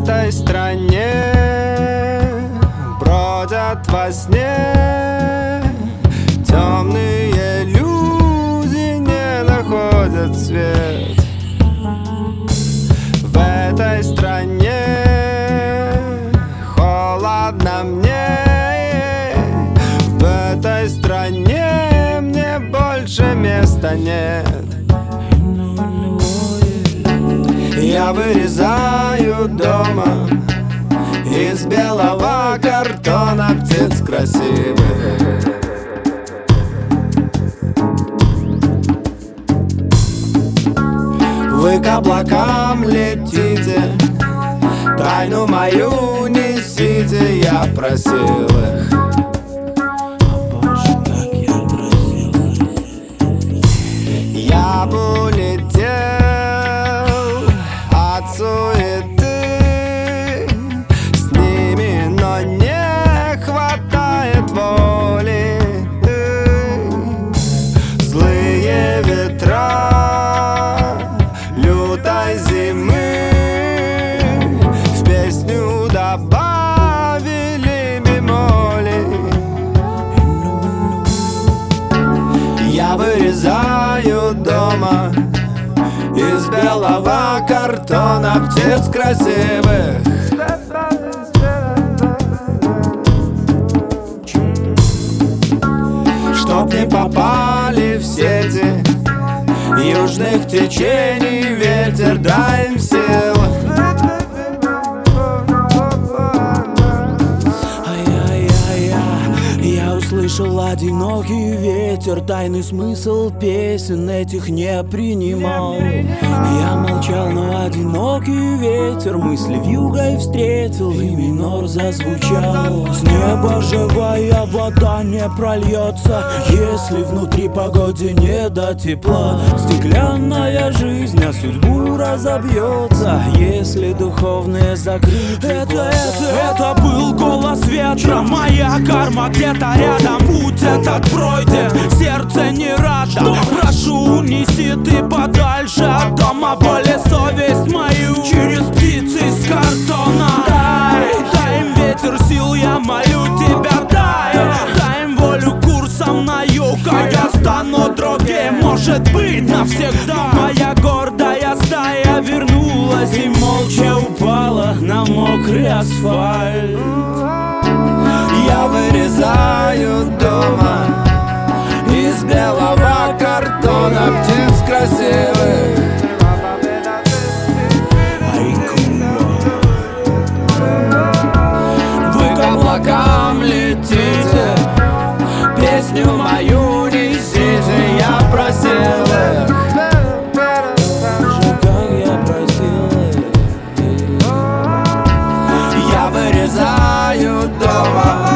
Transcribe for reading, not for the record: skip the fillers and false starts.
этой стране бродят во сне темные люди, не находят свет. В этой стране холодно мне, в этой стране мне больше места нет. Я вырезаю дома из белого картона птиц красивых. Вы к облакам летите, тайну мою несите, я просил их. Я бы улетел от суеты с ними, но не хватает воли. Злые ветра лютой зимы в песню добавили бемоли. Я вырезаю дома из белого картона птиц красивых. Чтоб не попали в сети южных течений, ветер, дай им сил. Я услышал одинокий ветер, тайный смысл песен этих не принимал. Я молчал, но одинокий ветер мысли вьюгой встретил, и минор зазвучал. С неба живая вода не прольется, если внутри погоде не до тепла. Стеклянная жизнь на судьбу разобьется, если духовные закрыты. Это был голос ветра, моя карма где-то рядом. Путь этот пройден, сердце не рада. Прошу, унеси ты подальше от дома боли совесть мою через птиц из картона. Дай им ветер сил, я молю тебя, дай им волю курсом на юг, а я стану другим, может быть, навсегда. Моя гордая стая вернулась и молча упала на мокрый асфальт. Я вырезаю дома из белого картона птиц красивых. Вы к облакам летите, песню мою несите, я просил их. Я вырезаю дома